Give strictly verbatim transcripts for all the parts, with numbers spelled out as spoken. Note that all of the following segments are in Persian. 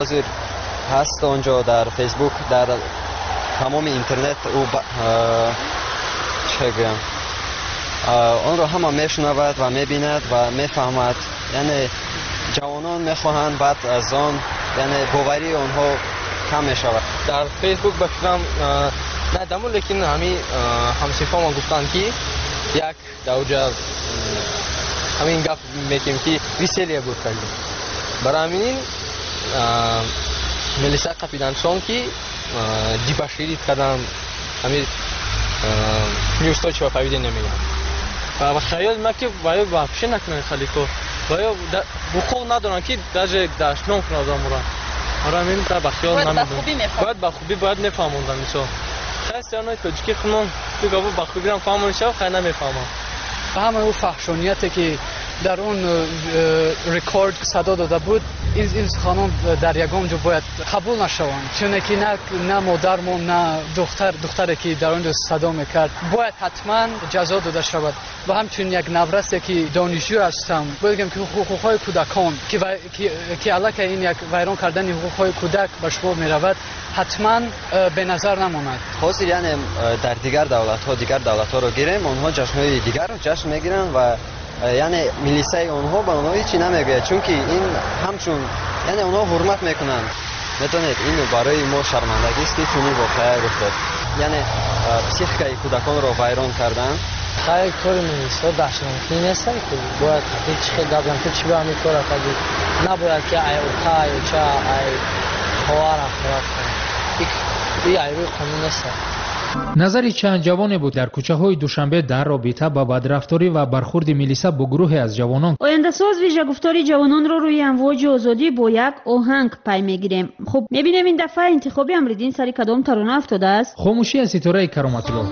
حاضر هست اونجا در فیسبوک، در تمام اینترنت او ب... چه گویم اون رو همه میشنود و میبیند و میفهمد. یعنی جوانان میخواهند بعد از آن یعنی باوری اونها کم میشود. در فیسبوک بخشم ندامو، لیکن همین همسیفا ما گفتن که یک دوجه همین گپ میکنیم که ریسیلیه بود کردیم. برای همین ملیسا قپیدن سون که دیپاشیریت کردن همین نیوستا چه فایده نمیگن. و خیال میکنم باید واپس نکنن خالی کو. باید بخور ندارن که درجه داشتن کنند آمورا. آره من تا بخیال نمیدونم. باید با خوبی باید نفهموندم میشه. خیلی آنها که خودم تو گاو با خوبی هم فهمون شد خیلی نمیفهمم. همه اون فحشانیتی که در اون رکورد صدا داده بود این این خانم در یگان جو باید قبول نشوند، چون که نه نه مادرمون نه دختر دختری که در اون صدا میکرد باید حتما جزا داده شود. و همچنین یک نورستی که دانشجو هستم بگم که حقوقهای کودکان که که که علاوه این یک ویران کردن حقوقهای کودک به شما میرود حتما به نظر نماند. خاصی یعنی در دیگر دولت ها دیگر دولت ها رو گیریم، اونها جشن‌های دیگر رو جشن میگیرن و یعنی میلیسای اونها به اونها هیچی نمیگه، چون که این همچون یعنی اونها حرمت میکنن. میدونید این برای ما شرمندگی است که چنین واقعه رخ داد. یعنی پسیخیکای کودکان رو ویران کردن. خیلی کار میلیسا داشتن نیست که باید هیچ خدمتی که چی به همین کار کردی نباید که ای اوخای چه ای خوار خراب کنه. این ایروی قانون نیست. نظری چند جوانی بود در کوچه های دوشنبه در رابطه با بدرفتاری و برخورد میلیسا با گروهی از جوانان. آینده ساز ویژه گفتاری جوانان را روی امواج آزادی با یک آهنگ پی میگیریم. خب میبینیم این دفعه انتخابی امریدین سری کدام ترانه افتاده است؟ خاموشی از ستاره کرامت الله.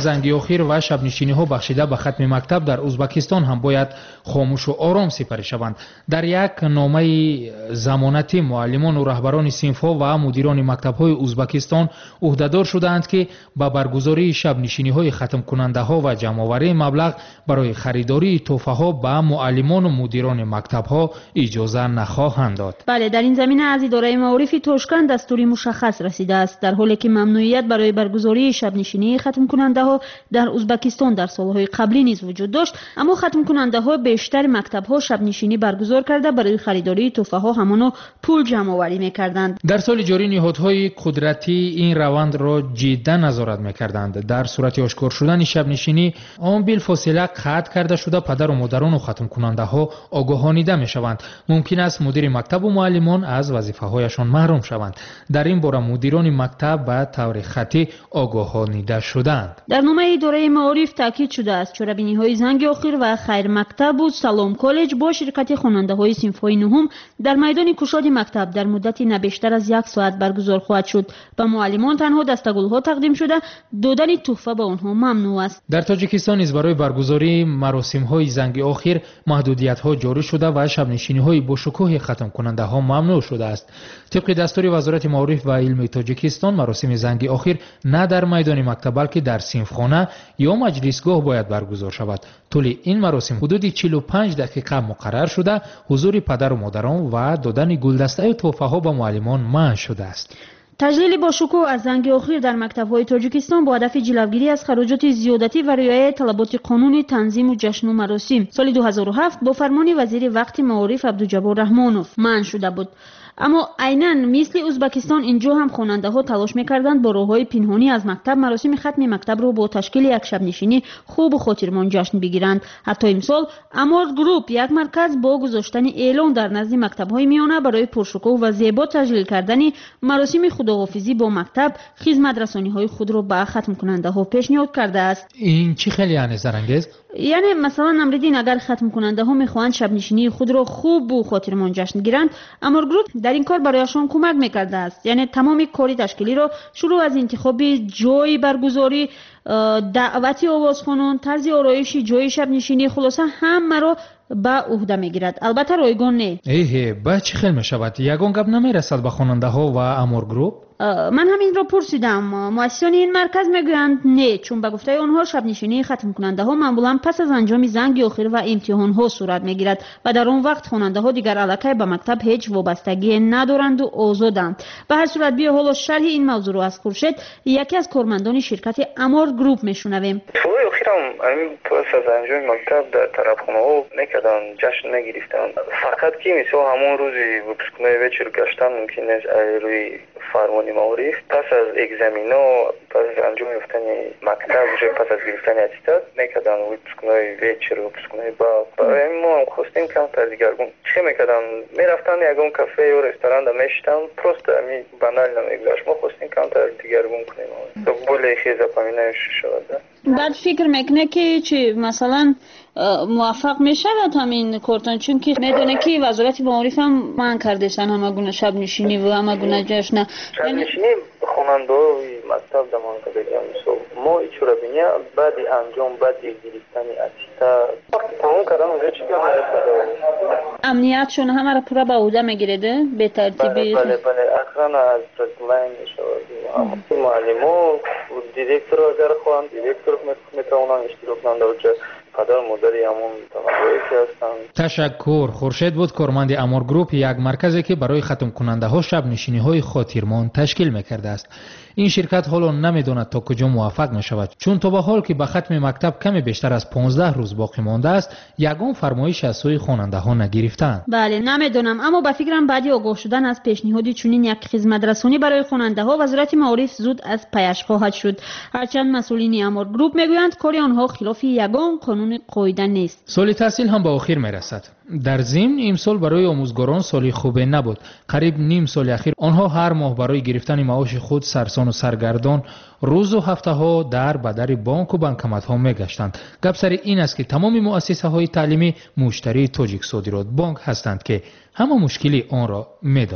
зангиохир ва шабнишиниҳо бахшида ба хатми мактаб дар узбекистон ҳам бояд хомӯшу ором сипарӣ шаванд. дар як номаи замонатӣ муаллимону раҳбарони синфҳо ва мудирони мактабҳои узбекистон уҳдадор шудаанд ки ба баргузории шабнишиниҳои хатмкунандаҳо ва ҷамъоварии маблағ барои харидории тӯҳфаҳо ба муаллимону мудирони мактабҳо иҷоза нахоҳанд дод. бале, дар ин замина аз идораи маорифи Тошканд дастури мушаххас расидааст, дар ҳоле ки мамнуият барои баргузории шабнишинии хатмкунандаҳо дар Узбекистон дар солҳои қаблӣ низ вуҷуд дошт, аммо хатмкунандаҳо бештари мактабҳо шабнишинӣ баргузор карда барои харидории тӯҳфаҳо ҳамоно пул ҷамъоварӣ мекарданд. дар соли ҷорӣ ниҳодҳои қудратӣ ин равандро ҷиддан назорат мекарданд. дар сурати ошкор шудани шабнишинӣ он билфосила қатъ карда шуда падару модарону хатмкунандаҳо огоҳонида мешаванд. мумкин аст мудири мактабу муаллимон аз вазифаҳояшон маҳрум шаванд. дар ин бора мудирони мактаб ба таври хатӣ огоҳонида шуданд. дар номаи идораи маориф таъкид шудааст чорабиниҳои Зангиохир ва Хайр мактабу Салом коллеҷ бо ширкати хонандаҳои синфҳои нуҳум дар майдони кушоди мактаб дар муддати на бештар аз як соат баргузор хоҳад шуд. ба муаллимон танҳо дастагулҳо тақдим шуда, додани тӯҳфа ба онҳо мамнӯъ аст. дар тоҷикистон низ барои баргузории маросимҳои Зангиохир маҳдудиятҳо ҷорӣ шуда ва шабнишиниҳои бошукӯҳи хатмкунандаҳо мамнӯъ шудааст. тибқи дастури вазорати маориф ва илми Тоҷикистон маросими Зангиохир на дар майдони мактаб балки дар синфхона ё маҷлисгоҳ бояд баргузор шавад. тӯли ин маросим ҳудуди чилу панҷ дақиқа муқаррар шуда, ҳузури падару модарон ва додани гулдастаи тӯҳфаҳо ба муаллимон манъ шудааст. таҷлили бошукӯҳ аз Зангиохир дар мактабҳои Тоҷикистон бо ҳадафи ҷилавгирӣ аз хароҷоти зиёдатӣ ва риояи талаботи қонуни танзиму ҷашну маросим соли ду ҳазору ҳафт бо фармони вазири вақти маориф Абдуҷаббор Раҳмонов манъ шуда буд. аммо айнан мисли Узбекистон инҷо ҳам хонандаҳо талош мекарданд бо роҳҳои пинҳонӣ аз мактаб маросими хатми мактабро бо ташкили як шабнишинӣ хубу хотирмон ҷашн бигиранд. ҳатто имсол Амор Груп як марказ бо гузоштани эълон дар назди мактабҳои миёна барои пуршукӯҳ ва зебо таҷлил кардани маросими худоҳофизӣ бо мактаб хизматрасониҳои худро ба хатмкунандаҳо пешниҳод кардааст. ин чӣ хеле анезарангез? яъне масалан намридин агар хатмкунандаҳо мехоҳанд шабнишинии худро хубу хотирмон ҷашн гиранд, Амор Груп дар ин кор барояшон кӯмак мекардааст. яъне тамоми кори ташкилиро шурӯъ аз интихоби ҷойи баргузорӣ, даъвати овозхонон, тарзи ороиши ҷойи шабнишинӣ, хулоса ҳамаро ба уҳда мегирад. албатта ройгон не. эҳе ба чӣ хел мешавад? ягон гап намерасад ба хонандаҳо ва Амор Груп? ман ҳаминро пурсидам. муассисони ин марказ мегӯянд не, чун ба гуфтаи онҳо шабнишинии хатмкунандаҳо маъмулан пас аз анҷоми Зангиохир ва имтиҳонҳо сурат мегирад ва дар он вақт хонандаҳо дигар аллакай ба мактаб ҳеҷ вобастагие надоранду озоданд. ба ҳар сурат биё ҳоло шарҳи ин мавзӯъро аз Хуршед, яке аз кормандони ширкати Амор Груп мешунавем. солҳои охирам ҳамин пас аз анҷоми мактаб дар тарафхонаҳо мекарданд, ҷашн мегирифтанд. фақат ки мисол ҳамон рӯзи выпускной вечер гаштан мумкин аст рӯи фармони маориф пас аз экзамино, пас аз анҷом ёфтани мактаб, уже пас аз гирифтани аттестат мекарданд выпускной вечер, выпускной бал. барои ҳамин мо ҳам хостем камтар дигаргун чӣ мекарданд, мерафтанд ягон кафе ё ресторанда мешитанд, просто ҳамин банально мегӯяшт. мо хостем камтар дигаргун кунем, то более хе запоминающий шавад. баъд фикр мекунӣ ки чӣ масалан муваффақ мешавад ҳамин кортон, чунки медоне ки вазорати маориф ҳам манъ кардешан ҳама гуна шабнишинӣ ва ҳама гуна ҷашна. шабнишинӣ хонандаҳои мактаб дар монда бегам мисол мо ичора биня баъди анҷом баъди гирифтани аттестат вақти тамом кардан уже чӣ гап мешавад? амниятшон ҳамаро пурра ба уҳда мегиред бетартибӣ. бале бале охрана аз редлайн мешавад. муаллимон директор агар хоҳанд директор метавонанд иштирок кунанд дар ҷо падар модари ҳамон тамашои ки ҳастанд. ташаккур. Хуршед буд, корманди Амор Груп, як марказе ки барои хатмкунандаҳо шабнишиниҳои хотирмон ташкил мекардааст. ин ширкат ҳоло намедонад то куҷо муваффақ мешавад, чун то ба ҳол ки ба хатми мактаб каме бештар аз понздаҳ рӯз боқӣ мондааст, ягон фармоиш аз сӯи хонандаҳо нагирифтаанд. бале, намедонам, аммо ба фикрам баъди огоҳ шудан аз пешниҳоди чунин як хизматрасонӣ барои хонандаҳо вазорати маориф зуд аз паяш хоҳад шуд. ҳарчанд масъулини Амор Груп мегӯянд кори онҳо хилофи ягон қонуни қоида нест. соли таҳсил ҳам ба охир мерасад. дар зимн имсол барои омӯзгорон соли хубе набуд. қариб ним соли ахир онҳо ҳар моҳ барои гирифтани маоши худ сарсону саргардон рӯзу ҳафтаҳо дар ба дари бонку банкоматҳо мегаштанд. гап сари ин аст ки тамоми муассисаҳои таълимӣ муштарии Тоҷик Содирот Бонк ҳастанд ки ҳама мушкили онро медонанд.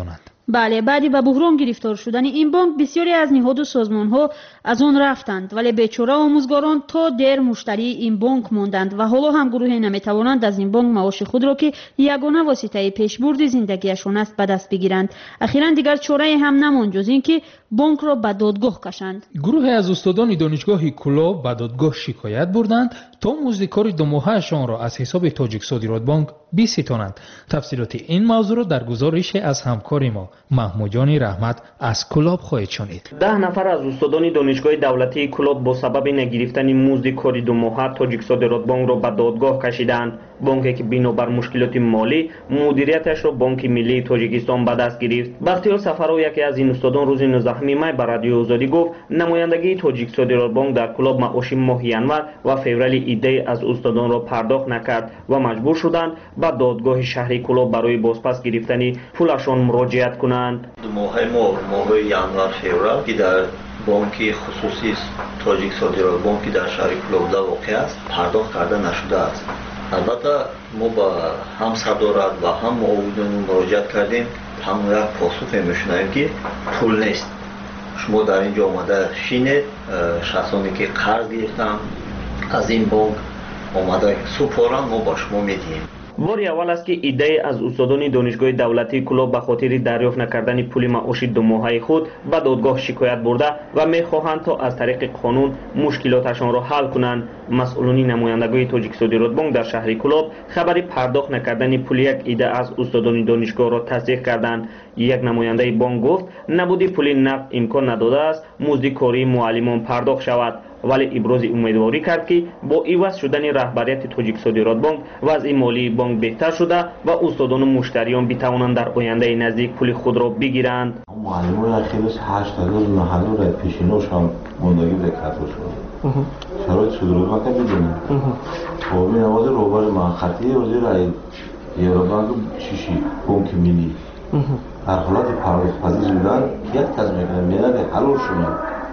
بله، بعدی به بحران گرفتار شدن این بانک بسیاری از نهاد و سازمان ها از آن رفتند، ولی بیچاره آموزگاران تا دیر مشتری این بانک ماندند و حالا هم گروهی نمیتوانند از این بانک معاش خود را که یگانه واسطه پیشبرد زندگیشان است به دست بگیرند. اخیراً دیگر چاره هم نماند جز اینکه بانک را به دادگاه کشند. گروه از استادان دانشگاه کلاب به دادگاه شکایت بردند تا مزدکار دو ماهه‌شان را از حساب تاجیک صادرات بانک بستانند. تفصیلات این موضوع را در گزارش از همکار ما محمود جان رحمت از کلاب خواهید شنید. ده نفر از استادان دانشگاه دولتی کلاب با سبب نگرفتن مزدکار دو ماهه تاجیک صادرات بانک را به دادگاه کشیدند. بانکی که بنابر مشکلات مالی مدیریتش را بانک ملی تاجیکستان به دست گرفت. بختیار سفرو یکی از این استادان روز نوزدهم می به رادیو آزادی گفت نمایندگی تاجیک صادرات بانک در کلاب معاش ماهی انور و فوریه ایده از استادان را پرداخت نکرد و مجبور شدند به دادگاه شهری کلاب برای بازپس گرفتن پولشان مراجعت کنند. دو ماه ما ماه ینور فوریه که در بانک خصوصی تاجیک صادرات بانک در شهر کلاب واقع است پرداخت کرده نشده است. البته ما با هم صدارت و هم معاونین مراجعت کردیم، هم یک پاسخ میشنویم که پول نیست. شما در اینجا آمده شینید، شخصانی که قرض گرفتن از این بانک آمده سپارن ما با شما میدیم. باری اول است که ایده از استادان دانشگاه دولتی کلاب به خاطر دریافت نکردن پول معاش دو ماهه خود به دادگاه شکایت برده و میخواهند تا از طریق قانون مشکلاتشان را حل کنند. مسئولان نمایندگی تاجیک صادرات بانک در شهر کلاب خبری پرداخت نکردن پول یک ایده از استادان دانشگاه را تصدیق کردند. یک نماینده بانک گفت نبودی پول نقد امکان نداده است مزدکاری معلمان پرداخت شود، ولی ابراز امیدواری کرد که با عوض شدن رهبریت تاجیک صادرات بانک وضع مالی بانک بهتر شده و استادان و مشتریان بتوانند در آینده نزدیک پول خود را بگیرند. معلمان اخیرش هشت هزار نه هزار پیشینوش هم ماندگی ذکر شد. شرایط صادرات بانک بدونیم. خب این نواز روبر من خطی وزیر رای ایران شیشی بانک ملی در حالت پرداخت پذیر بودن یک تضمین کنه میاد حلول شدن.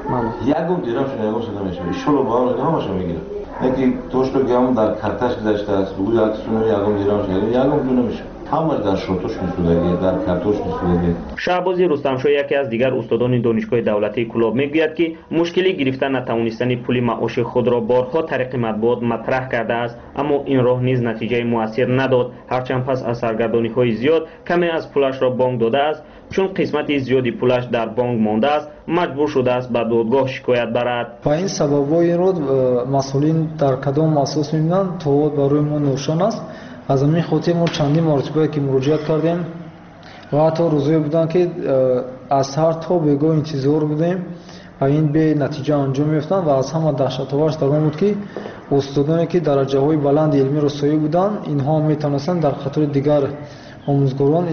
یکم دیرم شده یکم شده میشه ایشون رو با هم همش میگیره. اینکه توش رو گام در کارتاش گذاشته است. بگویی اکسیون رو یکم دیرم شده یکم دونه میشه. همه در شرطش میسودگی در کارتاش میسودگی. شعبازی رستمشاه یکی از دیگر استادان دانشگاه دولتی کلاب میگوید که مشکلی گرفتن نتوانستن پول معاش خود را بارها طریق مطبوعات مطرح کرده است، اما این راه نیز نتیجه موثر نداد. هرچند پس از سرگردانی های زیاد کمی از پولش را بانک داده است، چون قسمت زیادی پولش در بانک مانده است مجبور شده است به دادگاه شکایت برد. با این سبب‌های رو مسئولین در کدام اساس می‌بینند تا برای ما نوشان است. از همین خاطر ما چندین مرتبه که مراجعت کردیم و حتی روزایی بودن که از هر تا بگاه انتظار بودیم و این به نتیجه انجام می‌افتند و از همه دهشت‌آورش در آن بود که استادانی که درجه‌های بلند علمی رسایی بودند اینها می‌توانستند در خاطر دیگر آموزگاران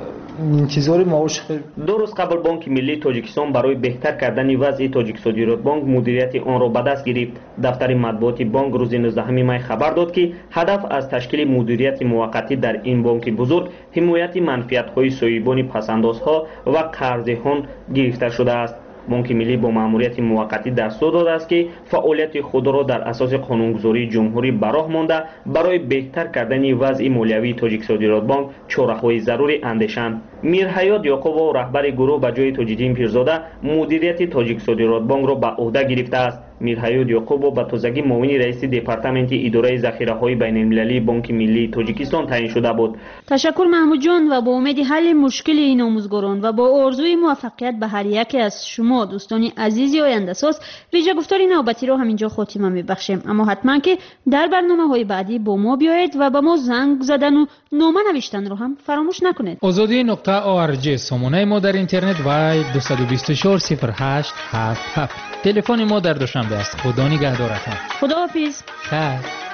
انتظار معاش. دو روز قبل بانک ملی تاجیکستان برای بهتر کردن وضع تاجیک صادرات بانک مدیریت آن را به دست گرفت. دفتر مطبوعات بانک روز نوزدهم می خبر داد که هدف از تشکیل مدیریت موقتی در این بانک بزرگ حمایت منفعت‌های صاحبان پس‌اندازها و قرضه‌ها گرفته شده است. بانک ملی با ماموریت موقتی دستور داده است که فعالیت خود را در اساس قانونگذاری جمهوری به راه مانده برای بهتر کردن وضع مالیوی تاجیک صادرات بانک چاره‌های ضروری اندیشند. میرحیات یعقوب و رهبر گروه به جای تاج‌الدین پیرزاده مدیریت تاجیک صادرات بانک را به عهده گرفته است. میرحیات یعقوب به تازگی معاون رئیس دپارتمنت اداره ذخیره‌های بین‌المللی بانک ملی تاجیکستان تعیین شده بود. تشکر محمود جان و با امید حل مشکل این آموزگاران و با آرزوی موفقیت به هر یک از شما دوستان عزیزی آینده ساز ویژه گفتار نوبتی را همینجا خاتمه میبخشیم، اما حتما که در برنامه‌های بعدی با ما بیایید و به ما زنگ زدن و نامه نوشتن رو هم فراموش نکنید. آزادی نقطه او ار جی سامانه ما در اینترنت و دو دو چهار صفر هشت هفت هفت تلفن ما در دوشنبه است. خدا نگهدارتان. خداحافظ. خیر.